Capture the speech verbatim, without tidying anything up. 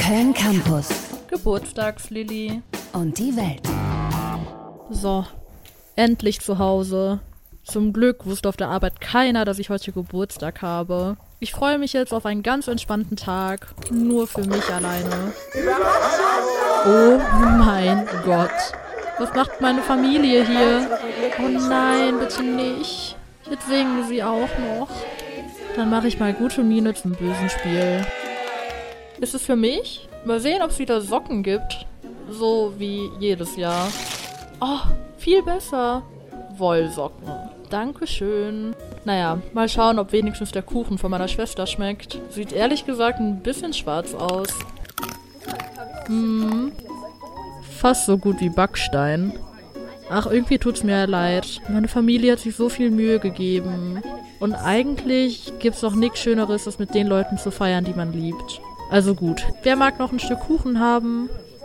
Köln Campus. Geburtstagslilly. Und die Welt. So, endlich zu Hause. Zum Glück wusste auf der Arbeit keiner, dass ich heute Geburtstag habe. Ich freue mich jetzt auf einen ganz entspannten Tag. Nur für mich alleine. Oh mein Gott. Was macht meine Familie hier? Oh nein, bitte nicht. Jetzt singen sie auch noch. Dann mache ich mal gute Miene zum bösen Spiel. Ist es für mich? Mal sehen, ob es wieder Socken gibt. So wie jedes Jahr. Oh, viel besser. Wollsocken. Dankeschön. Naja, mal schauen, ob wenigstens der Kuchen von meiner Schwester schmeckt. Sieht ehrlich gesagt ein bisschen schwarz aus. Hm. Fast so gut wie Backstein. Ach, irgendwie tut's mir ja leid. Meine Familie hat sich so viel Mühe gegeben. Und eigentlich gibt's doch nichts Schöneres, als mit den Leuten zu feiern, die man liebt. Also gut. Wer mag noch ein Stück Kuchen haben?